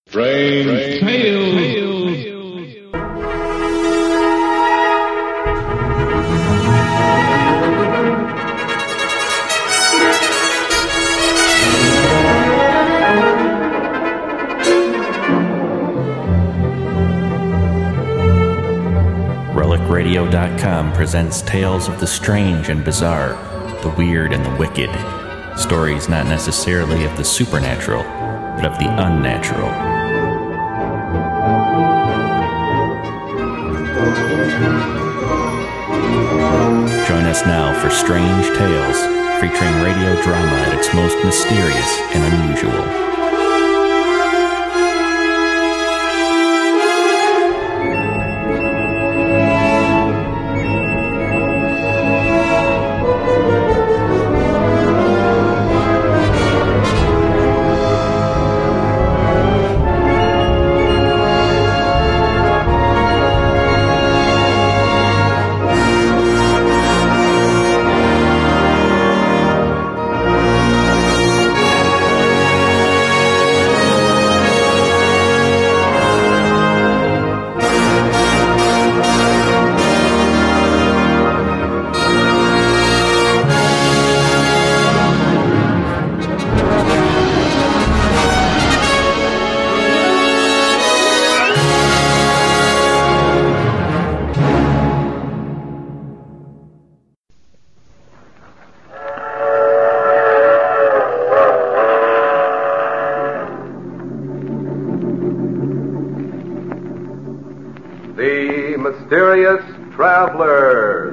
Strange Tales. RelicRadio.com presents tales of the strange and bizarre, the weird and the wicked. Stories not necessarily of the supernatural, but of the unnatural. Join us now for Strange Tales, featuring radio drama at its most mysterious and unusual. The Mysterious Traveler.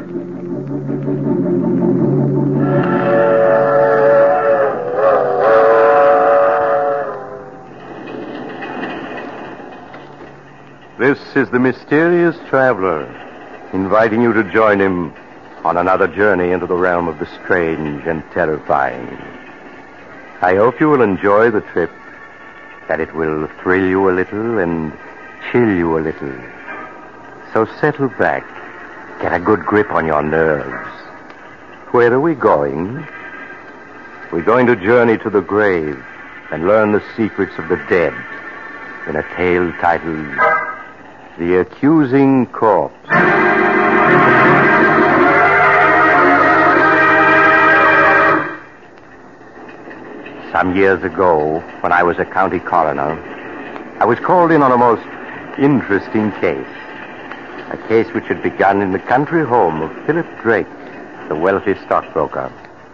This is the Mysterious Traveler, inviting you to join him on another journey into the realm of the strange and terrifying. I hope you will enjoy the trip, that it will thrill you a little and chill you a little. So settle back, get a good grip on your nerves. Where are we going? We're going to journey to the grave and learn the secrets of the dead in a tale titled The Accusing Corpse. Some years ago, when I was a county coroner, I was called in on a most interesting case. A case which had begun in the country home of Philip Drake, the wealthy stockbroker.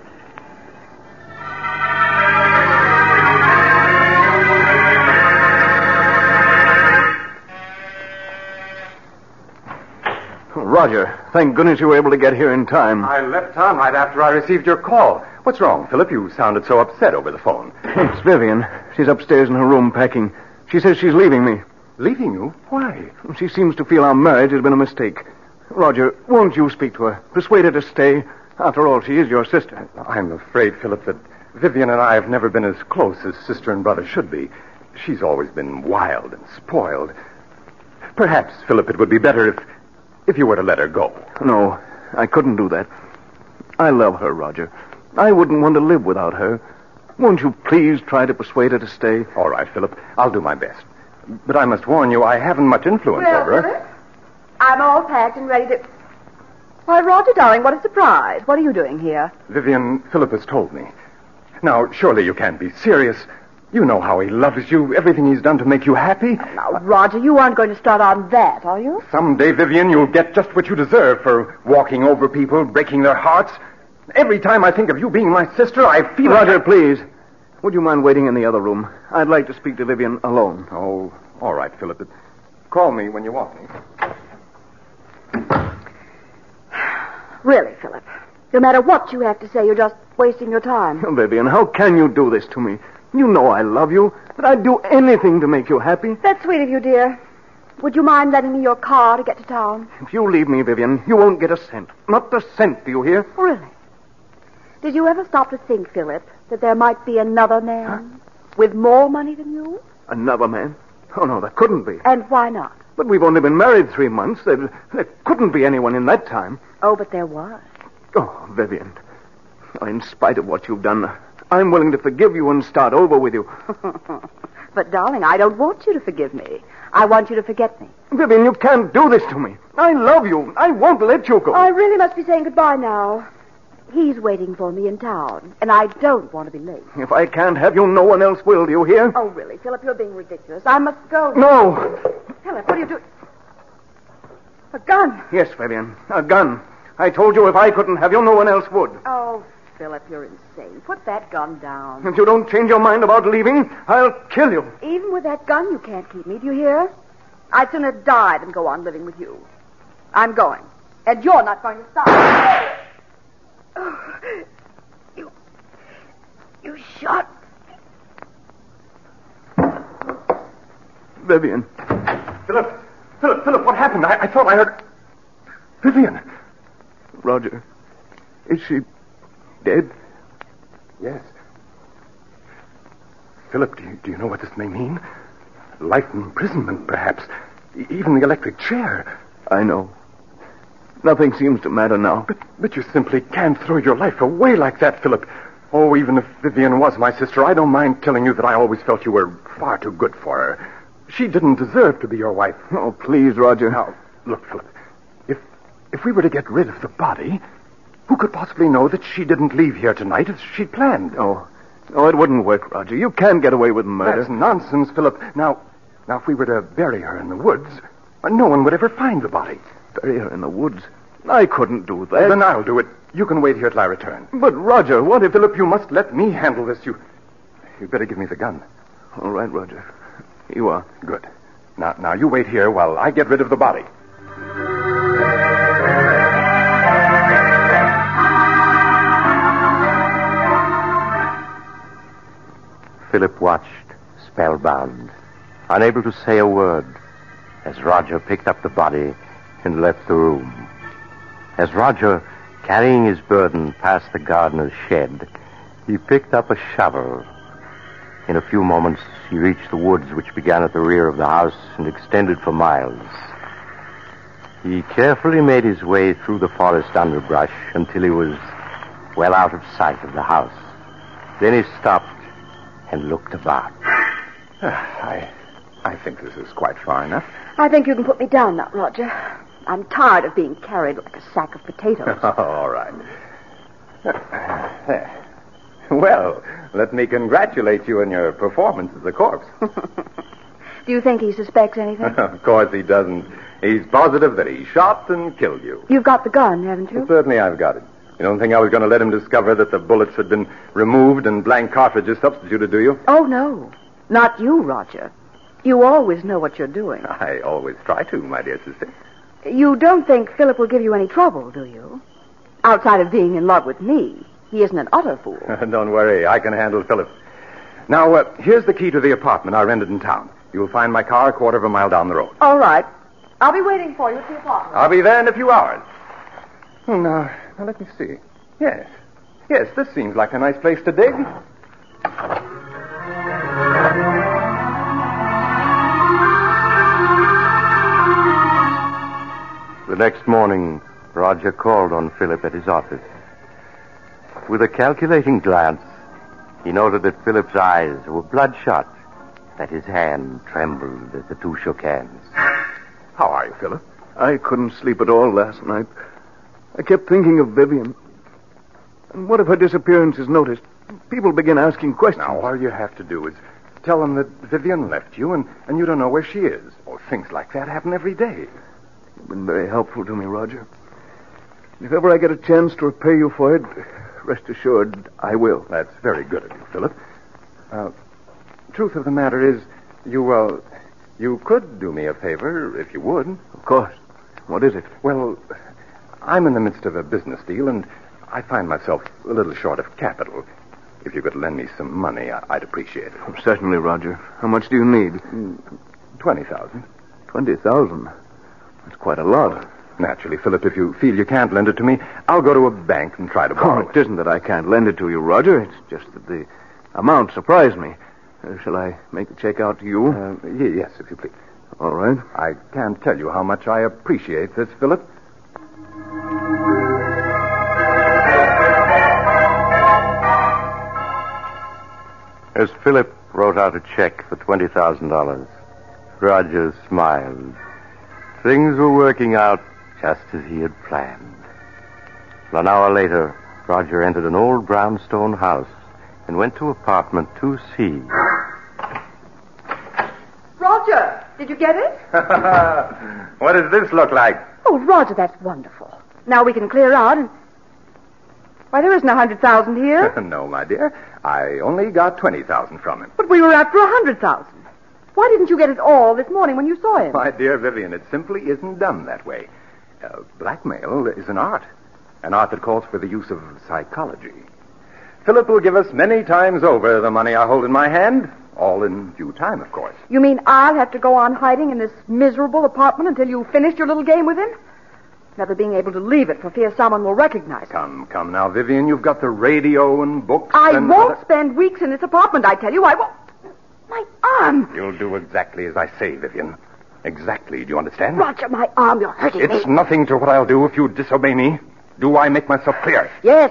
Roger, thank goodness you were able to get here in time. I left town right after I received your call. What's wrong, Philip? You sounded so upset over the phone. It's Vivian. She's upstairs in her room packing. She says she's leaving me. Leaving you? Why? She seems to feel our marriage has been a mistake. Roger, won't you speak to her? Persuade her to stay. After all, she is your sister. I'm afraid, Philip, that Vivian and I have never been as close as sister and brother should be. She's always been wild and spoiled. Perhaps, Philip, it would be better if you were to let her go. No, I couldn't do that. I love her, Roger. I wouldn't want to live without her. Won't you please try to persuade her to stay? All right, Philip. I'll do my best. But I must warn you, I haven't much influence over her. Philip, I'm all packed and ready to... Why, Roger, darling, what a surprise. What are you doing here? Vivian, Philip has told me. Now, surely you can't be serious. You know how he loves you, everything he's done to make you happy. Now, Roger, you aren't going to start on that, are you? Someday, Vivian, you'll get just what you deserve for walking over people, breaking their hearts. Every time I think of you being my sister, I feel... Roger, please. Would you mind waiting in the other room? I'd like to speak to Vivian alone. Oh, all right, Philip. Call me when you want me. Really, Philip, no matter what you have to say, you're just wasting your time. Oh, Vivian, how can you do this to me? You know I love you, that I'd do anything to make you happy. That's sweet of you, dear. Would you mind lending me your car to get to town? If you leave me, Vivian, you won't get a cent. Not a cent, do you hear? Really? Did you ever stop to think, Philip, that there might be another man with more money than you? Another man? Oh, no, there couldn't be. And why not? But we've only been married 3 months. There couldn't be anyone in that time. Oh, but there was. Oh, Vivian, in spite of what you've done, I'm willing to forgive you and start over with you. But, darling, I don't want you to forgive me. I want you to forget me. Vivian, you can't do this to me. I love you. I won't let you go. I really must be saying goodbye now. He's waiting for me in town, and I don't want to be late. If I can't have you, no one else will. Do you hear? Oh, really, Philip, you're being ridiculous. I must go. No. Philip, what are you doing? A gun. Yes, Vivian, a gun. I told you if I couldn't have you, no one else would. Oh, Philip, you're insane. Put that gun down. If you don't change your mind about leaving, I'll kill you. Even with that gun, you can't keep me. Do you hear? I'd sooner die than go on living with you. I'm going. And you're not going to stop. Oh, you shot me. Vivian. Philip, what happened? I thought I heard... Vivian. Roger, is she dead? Yes. Philip, do you know what this may mean? Life imprisonment, perhaps. Even the electric chair. I know. Nothing seems to matter now. But you simply can't throw your life away like that, Philip. Oh, even if Vivian was my sister, I don't mind telling you that I always felt you were far too good for her. She didn't deserve to be your wife. Oh, please, Roger. Now, look, Philip. If we were to get rid of the body, who could possibly know that she didn't leave here tonight as she'd planned? Oh, it wouldn't work, Roger. You can't get away with murder. That's nonsense, Philip. Now, if we were to bury her in the woods, no one would ever find the body. Bury her in the woods? I couldn't do that. Well, then I'll do it. You can wait here till I return. But, Roger, what if... Philip, you must let me handle this. You'd better give me the gun. All right, Roger. You are. Good. Now, you wait here while I get rid of the body. Philip watched, spellbound, unable to say a word, as Roger picked up the body and left the room. As Roger, carrying his burden, passed the gardener's shed, he picked up a shovel. In a few moments, he reached the woods which began at the rear of the house and extended for miles. He carefully made his way through the forest underbrush until he was well out of sight of the house. Then he stopped and looked about. I think this is quite far enough. I think you can put me down now, Roger. I'm tired of being carried like a sack of potatoes. All right. Well, let me congratulate you on your performance as a corpse. Do you think he suspects anything? Of course he doesn't. He's positive that he shot and killed you. You've got the gun, haven't you? Well, certainly I've got it. You don't think I was going to let him discover that the bullets had been removed and blank cartridges substituted, do you? Oh, no. Not you, Roger. You always know what you're doing. I always try to, my dear sister. You don't think Philip will give you any trouble, do you? Outside of being in love with me, he isn't an utter fool. Don't worry, I can handle Philip. Now, here's the key to the apartment I rented in town. You'll find my car a quarter of a mile down the road. All right. I'll be waiting for you at the apartment. I'll be there in a few hours. Now, let me see. Yes, this seems like a nice place to dig. The next morning, Roger called on Philip at his office. With a calculating glance, he noted that Philip's eyes were bloodshot, that his hand trembled as the two shook hands. How are you, Philip? I couldn't sleep at all last night. I kept thinking of Vivian. And what if her disappearance is noticed? People begin asking questions. Now, all you have to do is tell them that Vivian left you and you don't know where she is. Oh, things like that happen every day. You've been very helpful to me, Roger. If ever I get a chance to repay you for it, rest assured I will. That's very good of you, Philip. Truth of the matter is, you could do me a favor if you would. Of course. What is it? Well, I'm in the midst of a business deal, and I find myself a little short of capital. If you could lend me some money, I'd appreciate it. Oh, certainly, Roger. How much do you need? 20,000. 20,000? That's quite a lot. Naturally, Philip, if you feel you can't lend it to me, I'll go to a bank and try to borrow it isn't that I can't lend it to you, Roger. It's just that the amount surprised me. Shall I make the check out to you? Yes, if you please. All right. I can't tell you how much I appreciate this, Philip. As Philip wrote out a check for $20,000. Roger smiled. Things were working out just as he had planned. An hour later, Roger entered an old brownstone house and went to apartment 2C. Roger, did you get it? What does this look like? Oh, Roger, that's wonderful. Now we can clear out and... Why, there isn't 100,000 here. No, my dear. I only got 20,000 from him. But we were after 100,000. Why didn't you get it all this morning when you saw him? My dear Vivian, it simply isn't done that way. Blackmail is an art that calls for the use of psychology. Philip will give us many times over the money I hold in my hand, all in due time, of course. You mean I'll have to go on hiding in this miserable apartment until you finish your little game with him? Never being able to leave it for fear someone will recognize it. Come now, Vivian. You've got the radio and books. I won't spend weeks in this apartment, I tell you. I won't. My arm. You'll do exactly as I say, Vivian. Exactly. Do you understand? Roger, my arm. You're hurting me. It's nothing to what I'll do if you disobey me. Do I make myself clear? Yes.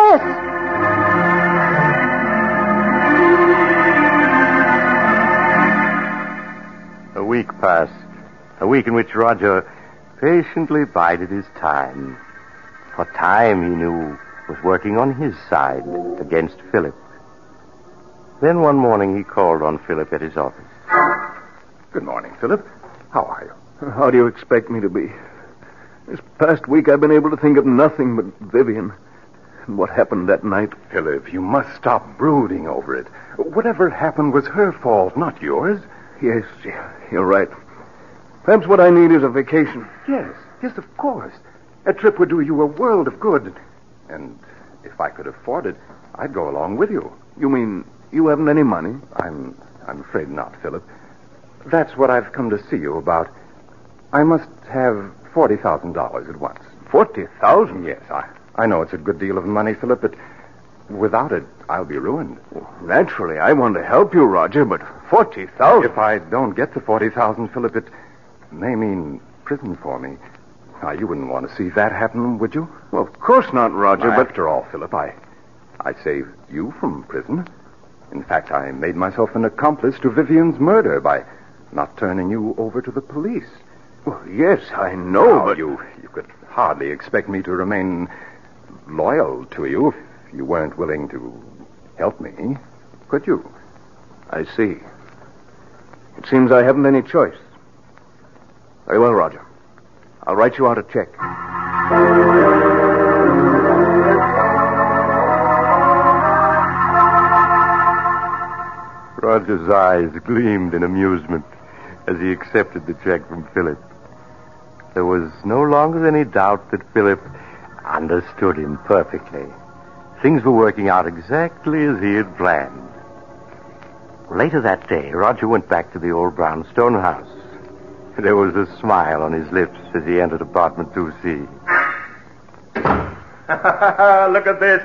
A week passed. A week in which Roger patiently bided his time. For time, he knew, was working on his side against Philip. Then one morning he called on Philip at his office. Good morning, Philip. How are you? How do you expect me to be? This past week I've been able to think of nothing but Vivian. And what happened that night. Philip, you must stop brooding over it. Whatever happened was her fault, not yours. Yes, you're right. Perhaps what I need is a vacation. Yes, of course. A trip would do you a world of good. And if I could afford it, I'd go along with you. You mean you haven't any money? I'm afraid not, Philip. That's what I've come to see you about. I must have $40,000 at once. 40,000? Yes, I know it's a good deal of money, Philip, but without it, I'll be ruined. Well, naturally, I want to help you, Roger, but 40,000? If I don't get the 40,000, Philip, it may mean prison for me. Now, you wouldn't want to see that happen, would you? Well, of course not, Roger, but... After all, Philip, I saved you from prison. In fact, I made myself an accomplice to Vivian's murder by not turning you over to the police. Well, yes, I know, Now, but... You could hardly expect me to remain loyal to you if you weren't willing to help me, could you? I see. It seems I haven't any choice. Very well, Roger. I'll write you out a check. Roger's eyes gleamed in amusement as he accepted the check from Philip. There was no longer any doubt that Philip understood him perfectly. Things were working out exactly as he had planned. Later that day, Roger went back to the old brownstone house. There was a smile on his lips as he entered apartment 2C. Look at this.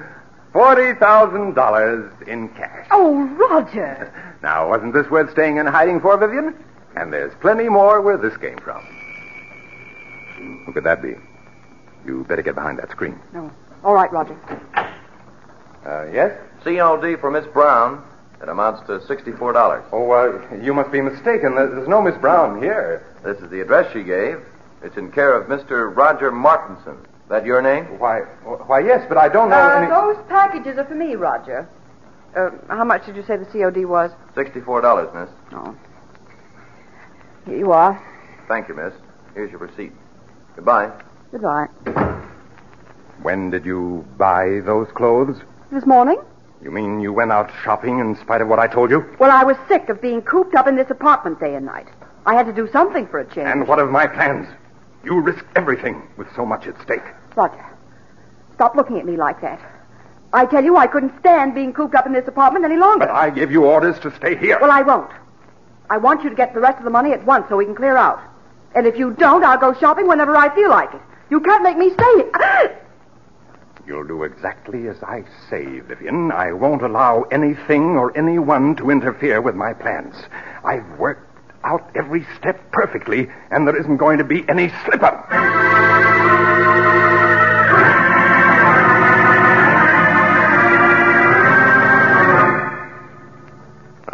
$40,000 in cash. Oh, Roger. Now, wasn't this worth staying in hiding for, Vivian? And there's plenty more where this came from. Who could that be? You better get behind that screen. No. All right, Roger. Yes? COD for Miss Brown. It amounts to $64. Oh, you must be mistaken. There's no Miss Brown here. This is the address she gave. It's in care of Mr. Roger Martinson. That your name? Why, yes, but I don't know any... Those packages are for me, Roger. How much did you say the COD was? $64, miss. Oh. Here you are. Thank you, miss. Here's your receipt. Goodbye. Goodbye. When did you buy those clothes? This morning? You mean you went out shopping in spite of what I told you? Well, I was sick of being cooped up in this apartment day and night. I had to do something for a change. And what of my plans? You risked everything with so much at stake. Roger, stop looking at me like that. I tell you, I couldn't stand being cooped up in this apartment any longer. But I gave you orders to stay here. Well, I won't. I want you to get the rest of the money at once so we can clear out. And if you don't, I'll go shopping whenever I feel like it. You can't make me stay here. You'll do exactly as I say, Vivian. I won't allow anything or anyone to interfere with my plans. I've worked out every step perfectly, and there isn't going to be any slip-up.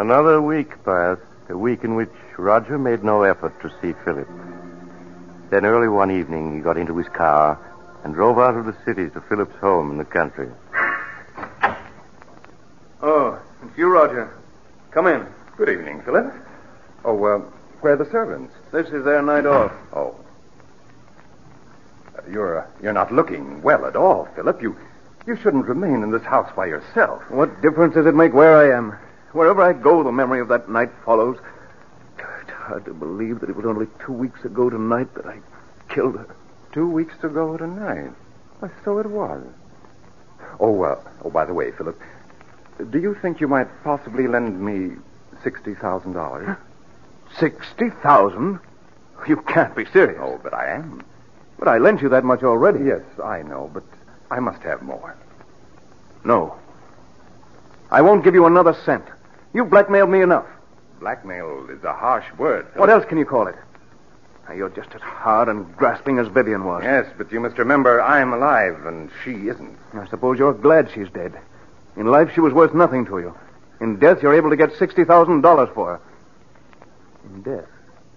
Another week passed, a week in which Roger made no effort to see Philip. Then early one evening, he got into his car and drove out of the city to Philip's home in the country. Oh, it's you, Roger. Come in. Good evening, Philip. Oh, where are the servants? This is their night off. Oh. You're not looking well at all, Philip. You shouldn't remain in this house by yourself. What difference does it make where I am? Wherever I go, the memory of that night follows. It's hard to believe that it was only 2 weeks ago tonight that I killed her. 2 weeks ago tonight? Why, so it was. Oh, by the way, Philip, do you think you might possibly lend me $60,000? 60,000? You can't be serious. Oh, but I am. But I lent you that much already. Yes, I know, but I must have more. No. I won't give you another cent. You've blackmailed me enough. Blackmail is a harsh word, Philip. What else can you call it? Now, you're just as hard and grasping as Vivian was. Yes, but you must remember I'm alive and she isn't. I suppose you're glad she's dead. In life, she was worth nothing to you. In death, you're able to get $60,000 for her. In death?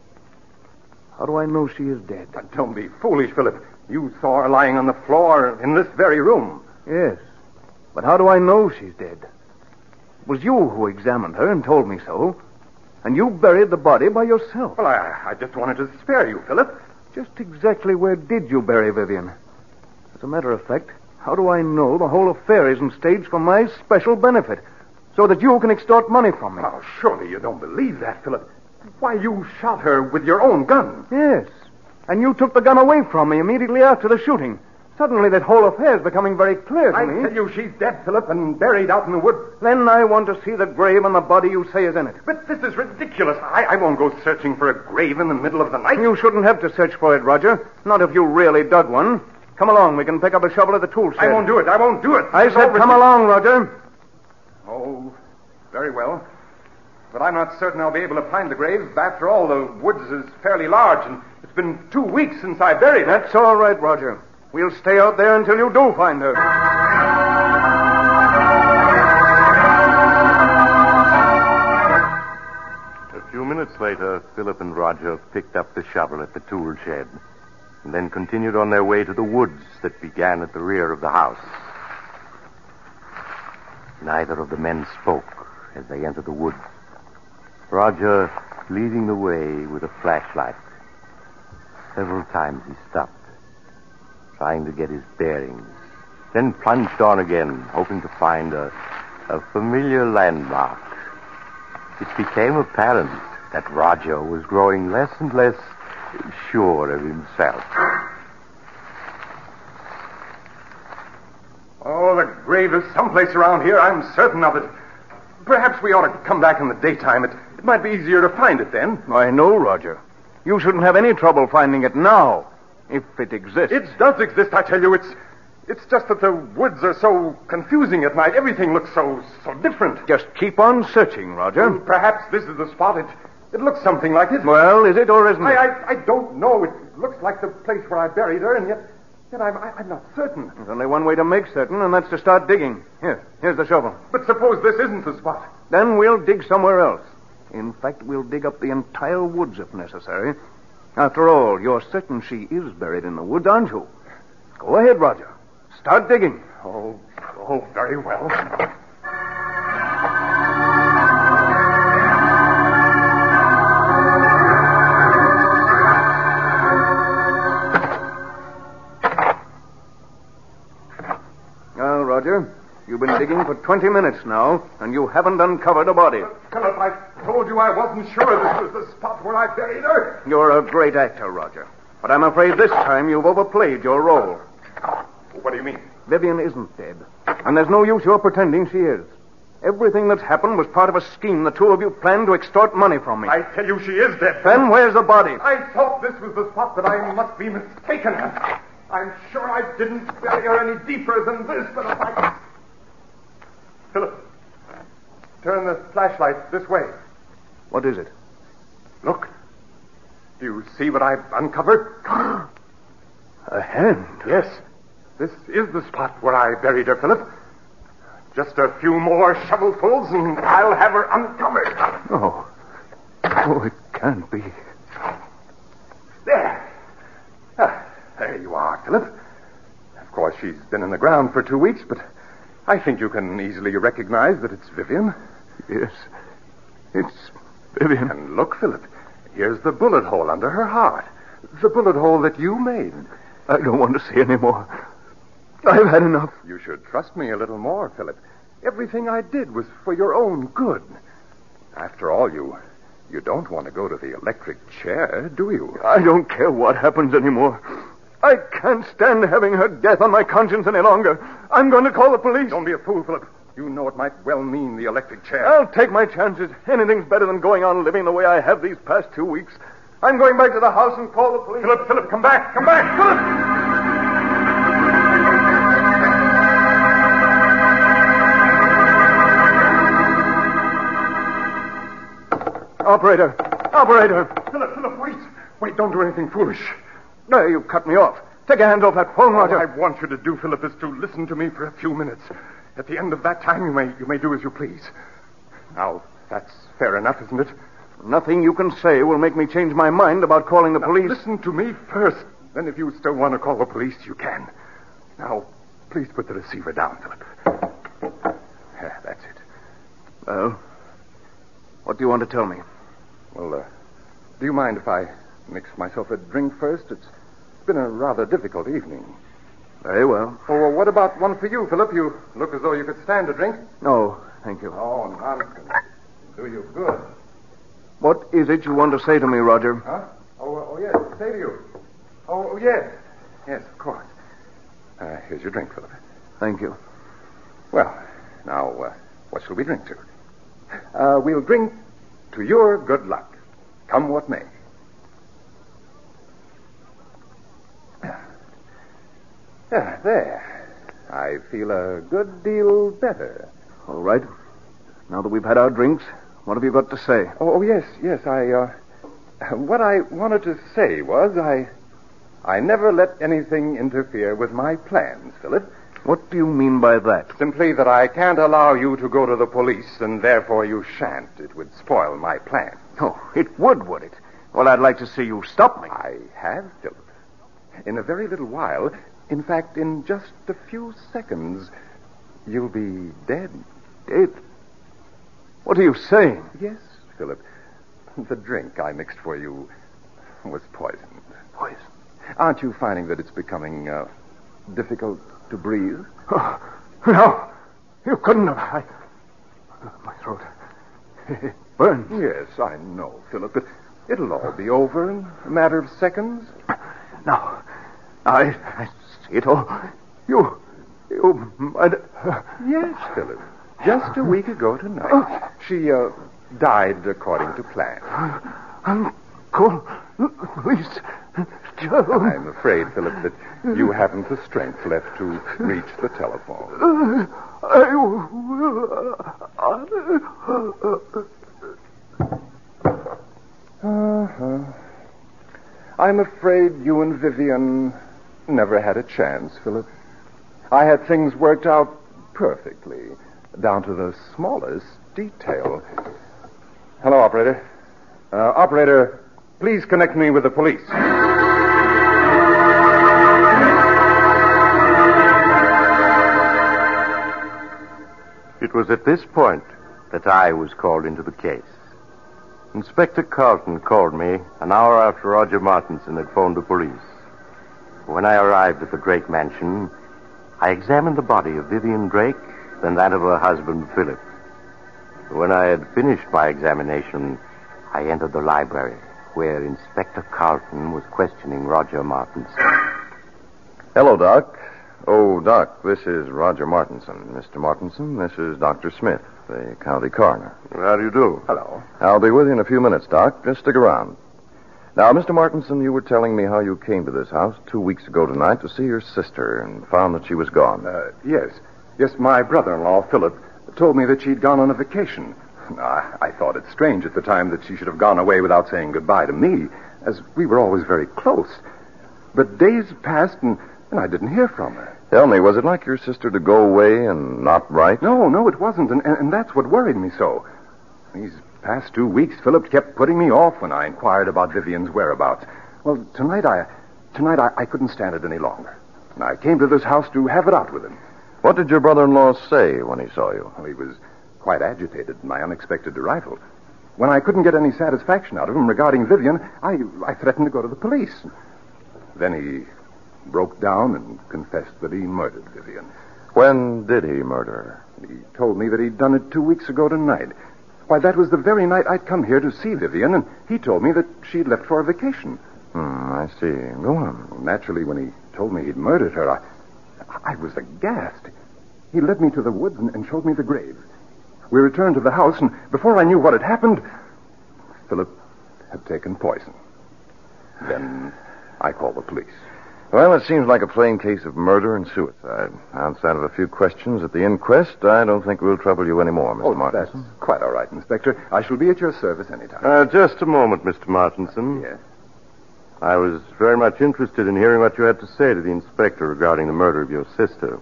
How do I know she is dead? But don't be foolish, Philip. You saw her lying on the floor in this very room. Yes. But how do I know she's dead? It was you who examined her and told me so. And you buried the body by yourself. Well, I just wanted to spare you, Philip. Just exactly where did you bury Vivian? As a matter of fact, how do I know the whole affair isn't staged for my special benefit, so that you can extort money from me? Oh, surely you don't believe that, Philip. Why, you shot her with your own gun. Yes. And you took the gun away from me immediately after the shooting. Suddenly that whole affair is becoming very clear to me. I tell you, she's dead, Philip, and buried out in the woods. Then I want to see the grave and the body you say is in it. But this is ridiculous. I won't go searching for a grave in the middle of the night. You shouldn't have to search for it, Roger. Not if you really dug one. Come along. We can pick up a shovel at the tool shed. I won't do it. I said come along, Roger. Oh, very well. But I'm not certain I'll be able to find the grave. After all, the woods is fairly large, and it's been 2 weeks since I buried her. That's all right, Roger. We'll stay out there until you do find her. A few minutes later, Philip and Roger picked up the shovel at the tool shed and then continued on their way to the woods that began at the rear of the house. Neither of the men spoke as they entered the woods. Roger leading the way with a flashlight. Several times he stopped, trying to get his bearings, then plunged on again, hoping to find a familiar landmark. It became apparent that Roger was growing less and less sure of himself. Oh, the grave is someplace around here. I'm certain of it. Perhaps we ought to come back in the daytime. It might be easier to find it then. I know, Roger. You shouldn't have any trouble finding it now, if it exists. It does exist, I tell you. It's just that the woods are so confusing at night. Everything looks so different. Just keep on searching, Roger. Well, perhaps this is the spot. It looks something like it. Well, is it or isn't it? I don't know. It looks like the place where I buried her, and yet I'm not certain. There's only one way to make certain, and that's to start digging. Here's the shovel. But suppose this isn't the spot. Then we'll dig somewhere else. In fact, we'll dig up the entire woods if necessary. After all, you're certain she is buried in the woods, aren't you? Go ahead, Roger. Start digging. Oh, very well. Now, Roger, you've been digging for 20 minutes now, and you haven't uncovered a body. Philip, I told you I wasn't sure this was the spot where I buried her. You're a great actor, Roger. But I'm afraid this time you've overplayed your role. What do you mean? Vivian isn't dead. And there's no use your pretending she is. Everything that's happened was part of a scheme the two of you planned to extort money from me. I tell you she is dead. Then where's the body? I thought this was the spot, but I must be mistaken. I'm sure I didn't bury her any deeper than this, but if I... Philip, turn the flashlight this way. What is it? Look. Do you see what I've uncovered? A hand. Yes. This is the spot where I buried her, Philip. Just a few more shovelfuls, and I'll have her uncovered. Oh. Oh, it can't be. There. There you are, Philip. Of course, she's been in the ground for 2 weeks, but I think you can easily recognize that it's Vivian. Yes. It's Vivian. And look, Philip, here's the bullet hole under her heart. The bullet hole that you made. I don't want to see any more. I've had enough. You should trust me a little more, Philip. Everything I did was for your own good. After all, you don't want to go to the electric chair, do you? I don't care what happens anymore. I can't stand having her death on my conscience any longer. I'm going to call the police. Don't be a fool, Philip. You know it might well mean the electric chair. I'll take my chances. Anything's better than going on living the way I have these past 2 weeks. I'm going back to the house and call the police. Philip, come back. Come back, Philip! Operator! Philip, wait. Wait, don't do anything foolish. No, you cut me off. Take your hands off that phone, Roger. All I want you to do, Philip, is to listen to me for a few minutes. At the end of that time, you may do as you please. Now, that's fair enough, isn't it? Nothing you can say will make me change my mind about calling the police. Listen to me first. Then if you still want to call the police, you can. Now, please put the receiver down, Philip. Yeah, that's it. Well, what do you want to tell me? Well, do you mind if I mix myself a drink first? It's been a rather difficult evening. Very well. Oh, well, what about one for you, Philip? You look as though you could stand a drink. No, thank you. Oh, nonsense. Do you good. What is it you want to say to me, Roger? Huh? Oh, yes. Say to you. Oh, yes. Yes, of course. Here's your drink, Philip. Thank you. Well, now, what shall we drink to? We'll drink to your good luck, come what may. There. I feel a good deal better. All right. Now that we've had our drinks, what have you got to say? Oh, yes. What I wanted to say was I never let anything interfere with my plans, Philip. What do you mean by that? Simply that I can't allow you to go to the police, and therefore you shan't. It would spoil my plans. Oh, it would it? Well, I'd like to see you stop me. I have, Philip. In a very little while, in fact, in just a few seconds, you'll be dead. Dead? What are you saying? Yes, Philip. The drink I mixed for you was poisoned. Poison? Aren't you finding that it's becoming difficult to breathe? Oh, no. You couldn't have. My throat. It burns. Yes, I know, Philip, but it'll all be over in a matter of seconds. Now, I see it all. You might... Yes, Philip. Just a week ago tonight, she died according to plan. Uncle, please, Joe. I'm afraid, Philip, that you haven't the strength left to reach the telephone. I will. I'm afraid you and Vivian never had a chance, Philip. I had things worked out perfectly, down to the smallest detail. Hello, operator. Operator, please connect me with the police. It was at this point that I was called into the case. Inspector Carlton called me an hour after Roger Martinson had phoned the police. When I arrived at the Drake mansion, I examined the body of Vivian Drake, then that of her husband, Philip. When I had finished my examination, I entered the library, where Inspector Carlton was questioning Roger Martinson. Hello, Doc. Oh, Doc, this is Roger Martinson. Mr. Martinson, this is Dr. Smith, the county coroner. How do you do? Hello. I'll be with you in a few minutes, Doc. Just stick around. Now, Mr. Martinson, you were telling me how you came to this house 2 weeks ago tonight to see your sister and found that she was gone. Yes. Yes, my brother-in-law, Philip, told me that she'd gone on a vacation. I thought it strange at the time that she should have gone away without saying goodbye to me, as we were always very close. But days passed, and I didn't hear from her. Tell me, was it like your sister to go away and not write? No, it wasn't, and that's what worried me so. These past 2 weeks, Philip kept putting me off when I inquired about Vivian's whereabouts. Well, tonight I couldn't stand it any longer. And I came to this house to have it out with him. What did your brother-in-law say when he saw you? Well, he was quite agitated at my unexpected arrival. When I couldn't get any satisfaction out of him regarding Vivian, I threatened to go to the police. Then he broke down and confessed that he murdered Vivian. When did he murder her? He told me that he'd done it 2 weeks ago tonight. Why, that was the very night I'd come here to see Vivian, and he told me that she'd left for a vacation. I see. Go on. Well, naturally, when he told me he'd murdered her, I was aghast. He led me to the woods and showed me the grave. We returned to the house, and before I knew what had happened, Philip had taken poison. Then I called the police. Well, it seems like a plain case of murder and suicide. Outside of a few questions at the inquest, I don't think we'll trouble you anymore, Mr. Martinson. That's quite all right, Inspector. I shall be at your service anytime. Just a moment, Mr. Martinson. Yes. I was very much interested in hearing what you had to say to the inspector regarding the murder of your sister.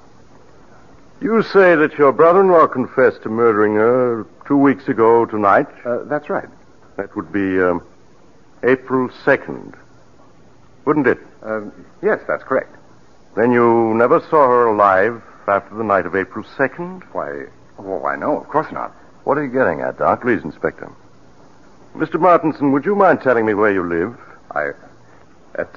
You say that your brother-in-law confessed to murdering her 2 weeks ago tonight? That's right. That would be April 2nd, wouldn't it? Yes, that's correct. Then you never saw her alive after the night of April 2nd? Why, no, of course not. What are you getting at, Doc? Please, Inspector. Mr. Martinson, would you mind telling me where you live? At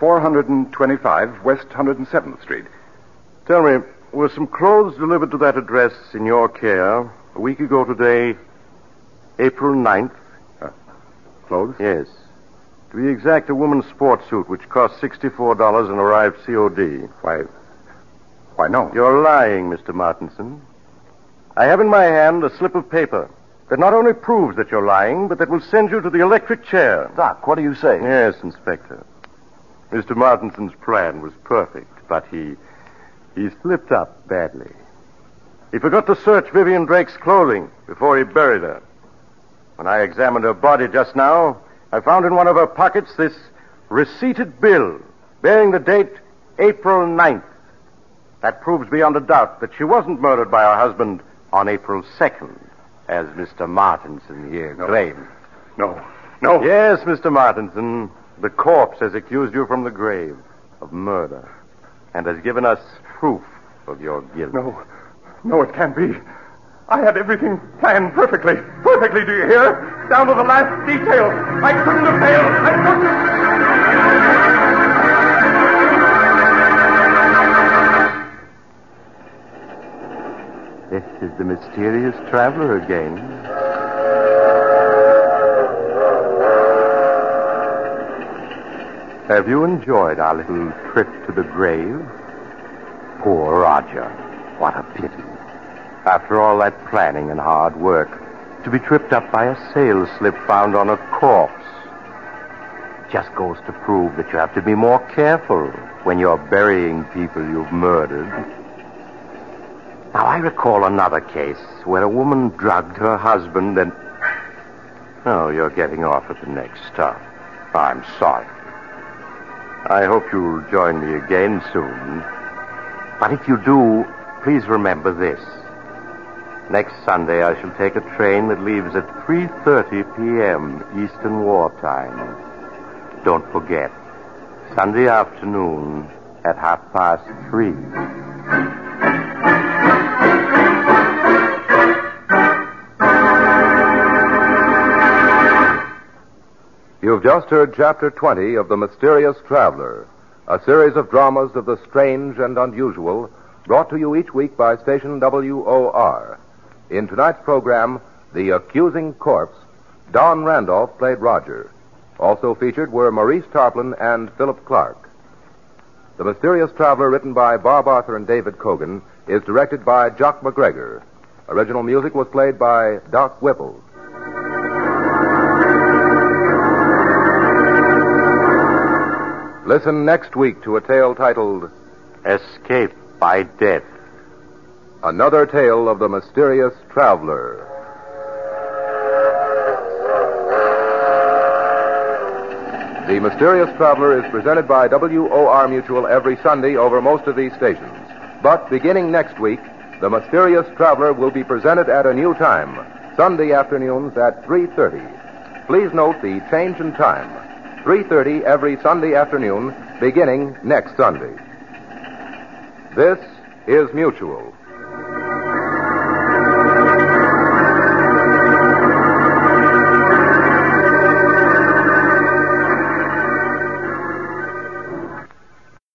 425 West 107th Street. Tell me, were some clothes delivered to that address in your care a week ago today, April 9th? Clothes? Yes. To be exact, a woman's sports suit, which cost $64 and arrived COD. Why, no. You're lying, Mr. Martinson. I have in my hand a slip of paper that not only proves that you're lying, but that will send you to the electric chair. Doc, what do you say? Yes, Inspector. Mr. Martinson's plan was perfect, but he slipped up badly. He forgot to search Vivian Drake's clothing before he buried her. When I examined her body just now, I found in one of her pockets this receipted bill bearing the date April 9th. That proves beyond a doubt that she wasn't murdered by her husband on April 2nd, as Mr. Martinson here claims. No. Yes, Mr. Martinson, the corpse has accused you from the grave of murder and has given us proof of your guilt. No, it can't be. I had everything planned perfectly. Perfectly, do you hear? Down to the last detail. I couldn't have failed. I couldn't. This is the mysterious traveler again. Have you enjoyed our little trip to the grave? Poor Roger. What a pity. After all that planning and hard work, to be tripped up by a sales slip found on a corpse. It just goes to prove that you have to be more careful when you're burying people you've murdered. Now, I recall another case where a woman drugged her husband and... Oh, you're getting off at the next stop. I'm sorry. I hope you'll join me again soon. But if you do, please remember this. Next Sunday, I shall take a train that leaves at 3:30 p.m. Eastern Wartime. Don't forget, Sunday afternoon at 3:30. You've just heard Chapter 20 of The Mysterious Traveler, a series of dramas of the strange and unusual, brought to you each week by station WOR. In tonight's program, The Accusing Corpse, Don Randolph played Roger. Also featured were Maurice Tarplin and Philip Clark. The Mysterious Traveler, written by Bob Arthur and David Cogan, is directed by Jock McGregor. Original music was played by Doc Whipple. Listen next week to a tale titled Escape by Death. Another tale of the mysterious traveler. The Mysterious Traveler is presented by WOR Mutual every Sunday over most of these stations. But beginning next week, The Mysterious Traveler will be presented at a new time, Sunday afternoons at 3:30. Please note the change in time. 3:30 every Sunday afternoon, beginning next Sunday. This is Mutual.